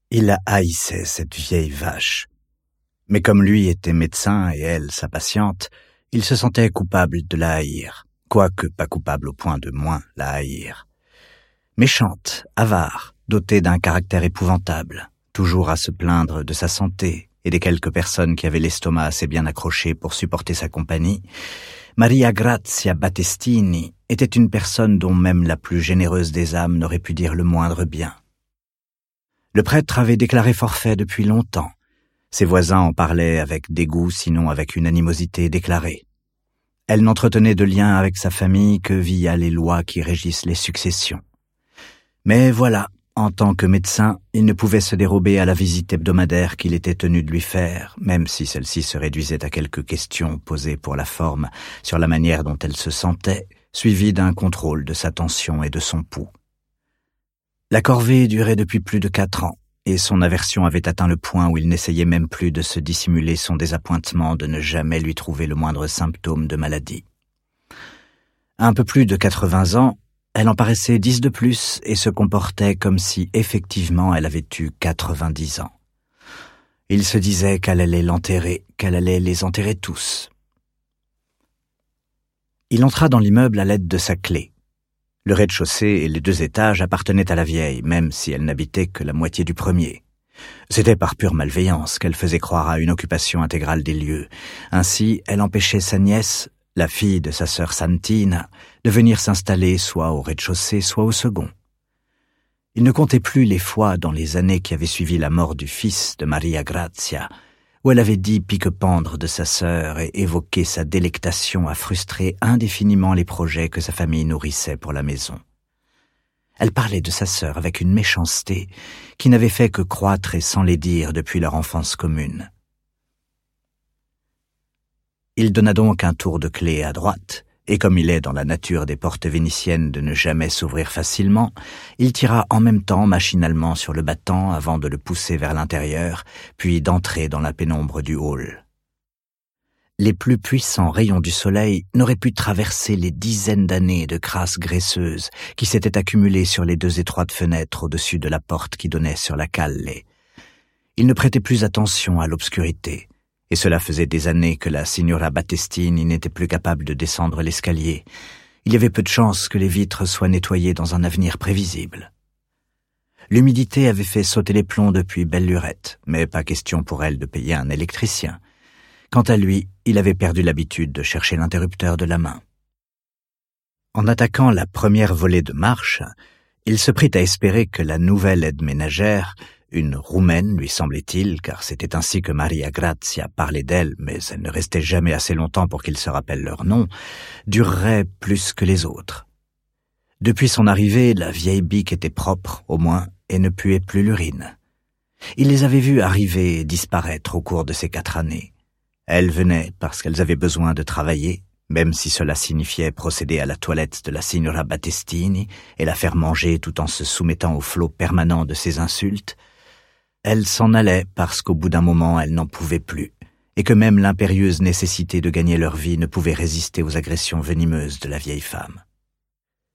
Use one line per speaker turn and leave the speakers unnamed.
Il la haïssait, cette vieille vache. Mais comme lui était médecin et elle, sa patiente, il se sentait coupable de la haïr, quoique pas coupable au point de moins la haïr. Méchante, avare, dotée d'un caractère épouvantable, toujours à se plaindre de sa santé et des quelques personnes qui avaient l'estomac assez bien accroché pour supporter sa compagnie, Maria Grazia Battestini était une personne dont même la plus généreuse des âmes n'aurait pu dire le moindre bien. Le prêtre avait déclaré forfait depuis longtemps. Ses voisins en parlaient avec dégoût, sinon avec une animosité déclarée. Elle n'entretenait de lien avec sa famille que via les lois qui régissent les successions. Mais voilà, en tant que médecin, il ne pouvait se dérober à la visite hebdomadaire qu'il était tenu de lui faire, même si celle-ci se réduisait à quelques questions posées pour la forme sur la manière dont elle se sentait, suivies d'un contrôle de sa tension et de son pouls. La corvée durait depuis plus de 4 ans, et son aversion avait atteint le point où il n'essayait même plus de se dissimuler son désappointement de ne jamais lui trouver le moindre symptôme de maladie. À un peu plus de 80 ans, elle en paraissait 10 de plus et se comportait comme si effectivement elle avait eu 90 ans. Il se disait qu'elle allait l'enterrer, qu'elle allait les enterrer tous. Il entra dans l'immeuble à l'aide de sa clé. Le rez-de-chaussée et les 2 étages appartenaient à la vieille, même si elle n'habitait que la moitié du premier. C'était par pure malveillance qu'elle faisait croire à une occupation intégrale des lieux. Ainsi, elle empêchait sa nièce, la fille de sa sœur Santina, de venir s'installer soit au rez-de-chaussée, soit au second. Il ne comptait plus les fois dans les années qui avaient suivi la mort du fils de Maria Grazia, où elle avait dit pique-pendre de sa sœur et évoqué sa délectation à frustrer indéfiniment les projets que sa famille nourrissait pour la maison. Elle parlait de sa sœur avec une méchanceté qui n'avait fait que croître et sans les dire depuis leur enfance commune. Il donna donc un tour de clé à droite, et comme il est dans la nature des portes vénitiennes de ne jamais s'ouvrir facilement, il tira en même temps machinalement sur le battant avant de le pousser vers l'intérieur, puis d'entrer dans la pénombre du hall. Les plus puissants rayons du soleil n'auraient pu traverser les dizaines d'années de crasse graisseuse qui s'étaient accumulées sur les 2 étroites fenêtres au-dessus de la porte qui donnait sur la calle. Il ne prêtait plus attention à l'obscurité, et cela faisait des années que la signora Battestini n'était plus capable de descendre l'escalier. Il y avait peu de chances que les vitres soient nettoyées dans un avenir prévisible. L'humidité avait fait sauter les plombs depuis belle lurette, mais pas question pour elle de payer un électricien. Quant à lui, il avait perdu l'habitude de chercher l'interrupteur de la main. En attaquant la première volée de marche, il se prit à espérer que la nouvelle aide ménagère, une Roumaine, lui semblait-il, car c'était ainsi que Maria Grazia parlait d'elle, mais elle ne restait jamais assez longtemps pour qu'il se rappelle leur nom, durerait plus que les autres. Depuis son arrivée, la vieille bique était propre, au moins, et ne puait plus l'urine. Il les avait vues arriver et disparaître au cours de ces 4 années. Elles venaient parce qu'elles avaient besoin de travailler, même si cela signifiait procéder à la toilette de la signora Battestini et la faire manger tout en se soumettant au flot permanent de ses insultes. Elle s'en allait parce qu'au bout d'un moment, elle n'en pouvait plus, et que même l'impérieuse nécessité de gagner leur vie ne pouvait résister aux agressions venimeuses de la vieille femme.